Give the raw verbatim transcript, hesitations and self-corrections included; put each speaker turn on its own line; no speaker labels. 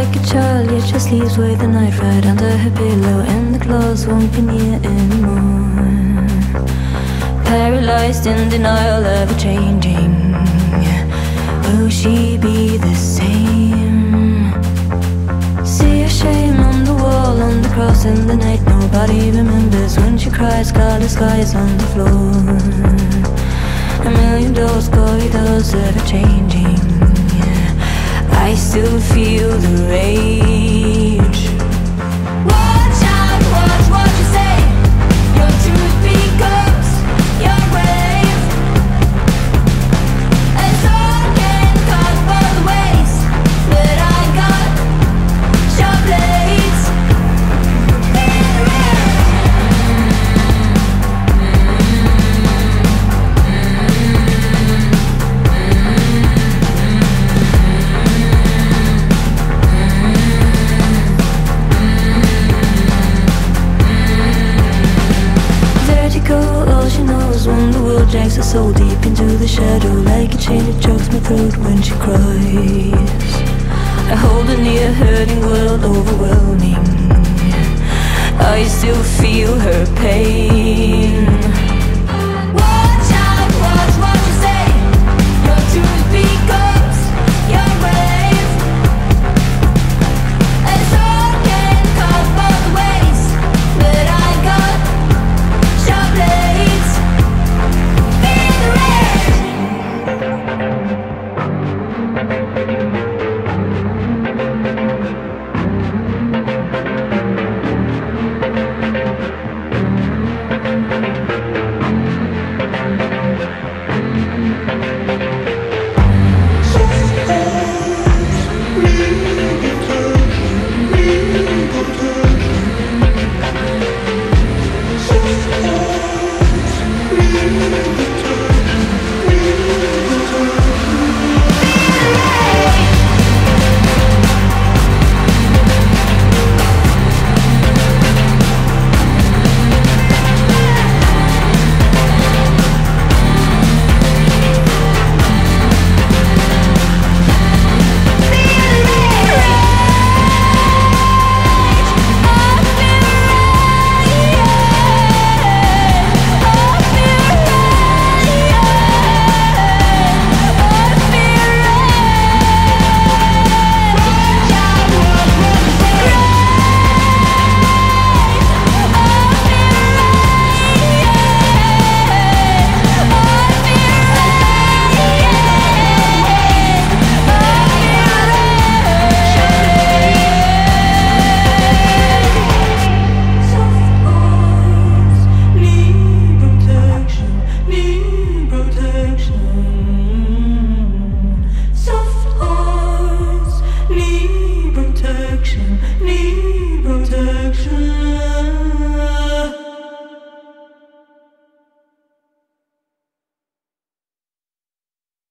like a child, yet she sleeps with the knife right under her pillow, and the claws won't be near anymore. Paralyzed in denial, ever changing. Will she be the same? See her shame on the wall, on the cross in the night. Nobody remembers when she cries, scarlet skies on the floor. A million doors, corridors that are changing. I still feel the rage. Watch out, watch what you say. Your truth becomes your grave. And sword can cut both ways, but I got sharp blades in the rain. All she knows when the world drags her so deep into the shadow, like a chain that chokes my throat when she cries. I hold her near, hurting world overwhelming. I still feel her pain.